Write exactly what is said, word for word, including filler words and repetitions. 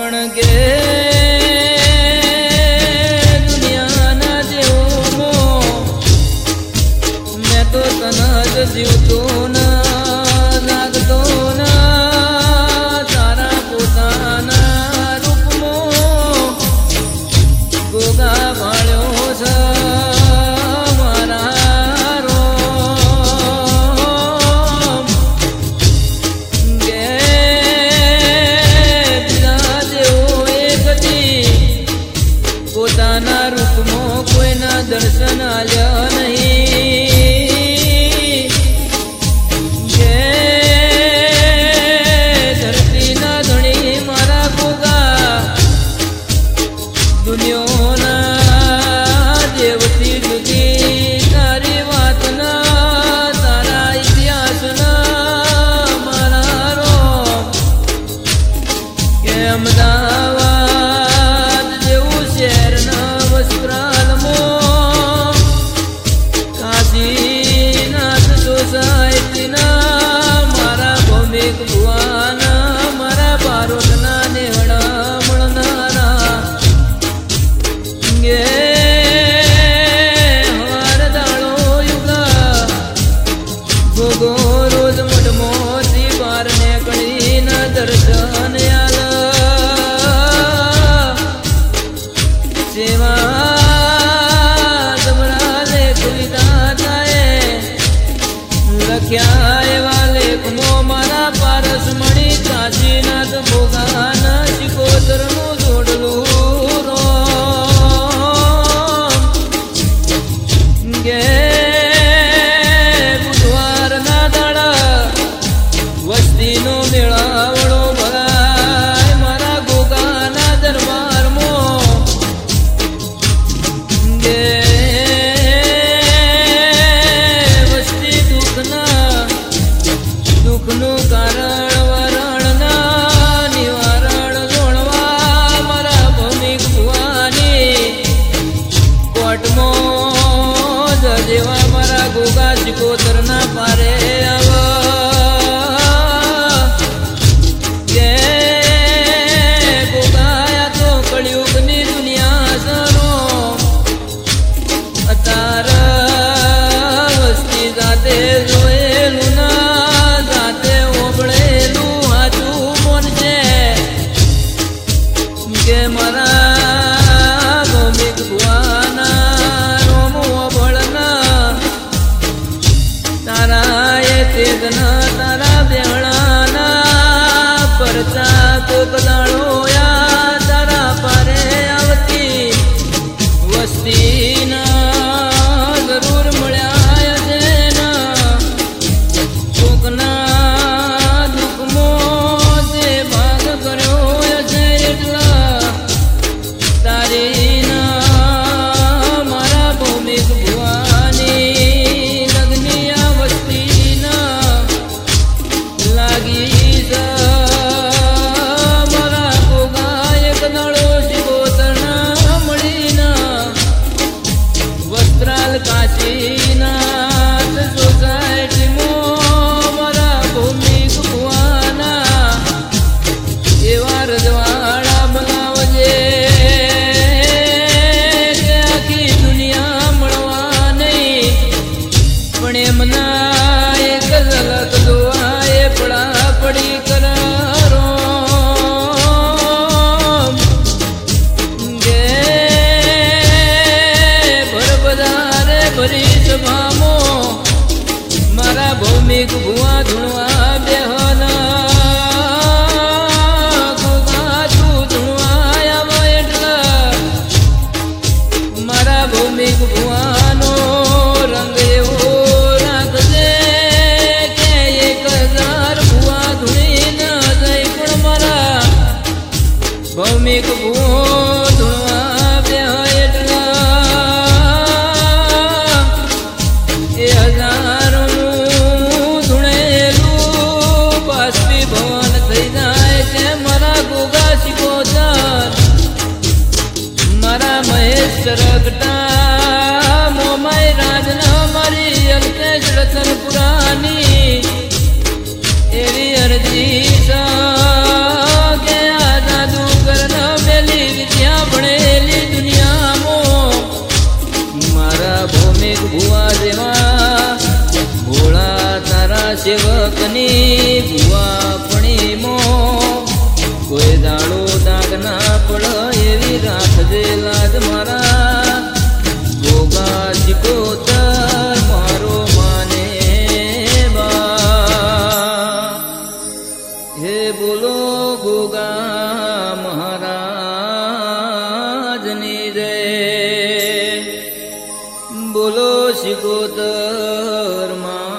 પણ કે દુનિયાના જેવો મેં તો તને જ જીવતો ના લાગતો ના તારા પોતાના રૂપમાં ગોગા ભાળ્યો છે મારા રોમ ગે બીજા જેવો એક દી પોતાના રૂપમાં કોઈના દર્શન આલ્યા નહીં ગે ધરતીના ધણી મારા ગોગા દુનિયાના દેવતી જુદી તારી વાતના તારા ઇતિહાસના મારા રોમ કે અમદાવાદ જેવું શહેરના વસ્ત્રાલમાં કાશીનાથ સોસાયટીના મારા ભૌમિક ભુવાના મારા બારોટના નેવડા મળનારા ગે હવાર દાડો યુગા ગોગો રોજ મઢમોથી બાર નીકળીને દર્શન આલ સેવા જબરા લેખ વિધાતાએ લખ્યા એવા લેખમાં મારા પારસ મણી કાશીનાથ ભોગાના શિકોતરનું જોડલું ગે બુધવારના દાડા વસ્તીનો મેળાવડો ભરાય મારા ગોગાના દરબારમાં ગે વસ્તી દુઃખના દુઃખનું કારણ વરણના નિવારણ જોડવા મારા ભૌમિક ભુવાની કોર્ટમાં જેવા મારા ગોગા શિકોતરના પારે આવા કે ગોગાયા તો કળિયુગની દુનિયા સરો અતાર વસ્તી જાતે જોયેલું ના જાતે ઓગળેલું હાચું મોન છે કે મારા ભૌમિક ભુવાના રોમો ભળના તારા એ તેજના તારા બેહણાના પરચા કોક દાડો યા તારા પારે આવતી વસ્તીના જરૂર મળ્યા છે ના કોકના દુઃખમાં તે ભાગ કર્યો છે એટલા તારી ના મારા ભૌમિક ભુવાની લગ્ની આ વસ્તીના લાગી મારા ગોગા એક દાડો શિકોતરના મળીના વસ્ત્રાલ કાશીનાથ સોસાયટીમાં મારા ભૌમિક ભુવાના એવા રજવાડા બનાવજે કે આખી દુનિયા મળવા નહીં પણ એમના એક ઝલક જોવા એ પડા પડી કરારો ગે ભરબધારે ભરી સભામાં મારા ભૌમિક ભુવા ધૂણવા બેહના ગોગા તું ધૂણવા આવો એટલા મારા ભૌમિક ભુવાનો રંગ એવો રાખજે કે એક હજાર ભુવા ધૂણી ન જાય પણ મારા ભૌમિક ભુવો ધૂણવા બેહ એટલા એ હજારોનું ધૂણેલું બાષ્પીભવન થઈ જાય છે મારા ગોગા શિકોતર મારા મહેશ સરગટા મોમાઈ રાજના મારી અલ્કેશ રતનપુરાની એવી અરજી કે આ જાદુ કર મારા સેવકની ભુવાપણીમો કોઈ દાડો દાગ ના પડ એવી રાખજે લાજ મારા ગોગા શિકોતર મારો માને બા હે બોલો ગોગા મહારાજની જય બોલો શિકોતર માં